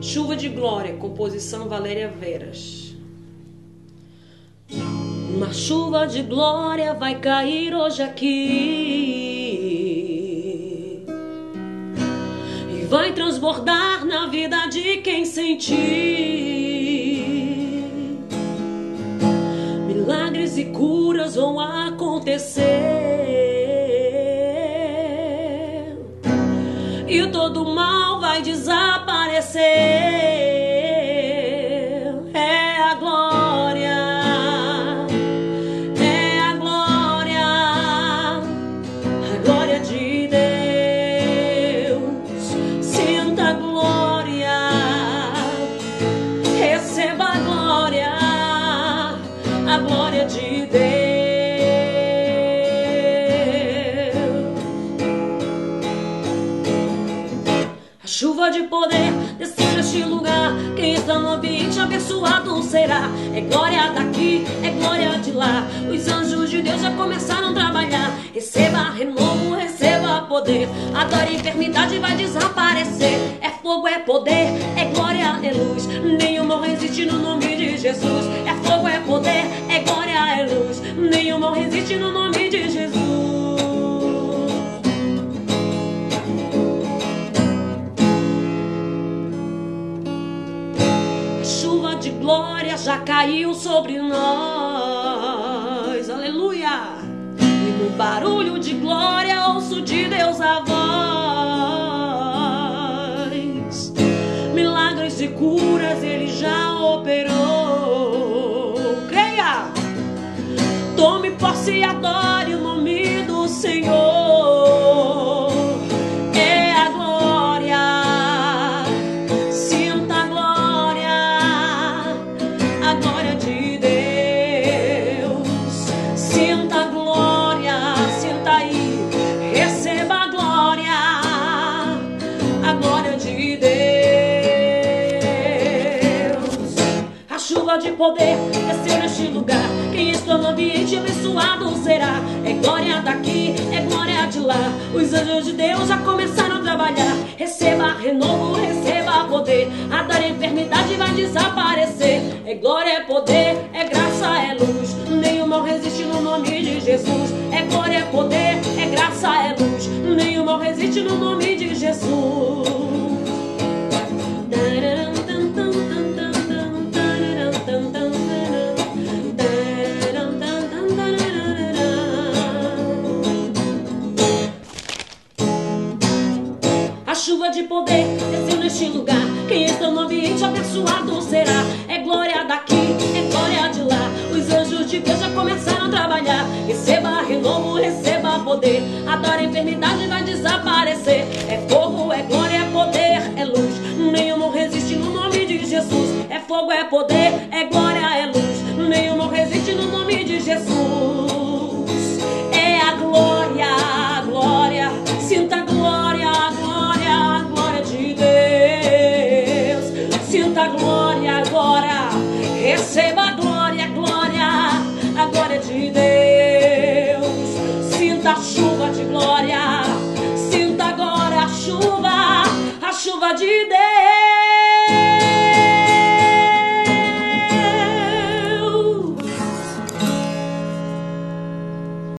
Chuva de Glória, composição Valéria Veras. Uma chuva de glória vai cair hoje aqui e vai transbordar na vida de quem sentir. Milagres e curas vão acontecer e todo mal vai desaparecer. É a glória, é a glória de Deus. Sinta a glória, receba a glória de Deus. Chuva de poder descer neste lugar. Quem está no ambiente abençoado será. É glória daqui, é glória de lá. Os anjos de Deus já começaram a trabalhar. Receba renovo, receba poder. A dor e a enfermidade vai desaparecer. É fogo, é poder, é glória, é luz. Nenhuma resiste no nome de Jesus. É fogo, é poder, é glória, é luz. Nenhuma resiste no nome de Jesus. Chuva de glória já caiu sobre nós, aleluia. E no barulho de glória ouço de Deus a voz. Milagres e curas ele já operou. Creia, tome posse e adore o nome do Senhor. De poder desceu neste lugar. Quem está no ambiente abençoado será. É glória daqui, é glória de lá. Os anjos de Deus já começaram a trabalhar. Receba renovo, receba poder. A dor e a enfermidade vai desaparecer. É glória, é poder, é graça, é luz. Nenhum mal resiste no nome de Jesus. É glória, é poder, é graça, é luz. Nenhum mal resiste no nome de Jesus. Chuva de poder desceu neste lugar. Quem está no ambiente abençoado será. É glória daqui, é glória de lá. Os anjos de Deus já começaram a trabalhar. Receba renovo, receba poder. A dor e a enfermidade vai desaparecer. É fogo, é glória, é poder, é luz. Nenhum resiste no nome de Jesus. É fogo, é poder, é glória, é luz. Nenhum resiste no nome de Jesus. É a glória, a glória. Sinta a glória, a glória. Sinta a glória agora, receba a glória de Deus. Sinta a chuva de glória, sinta agora a chuva de Deus.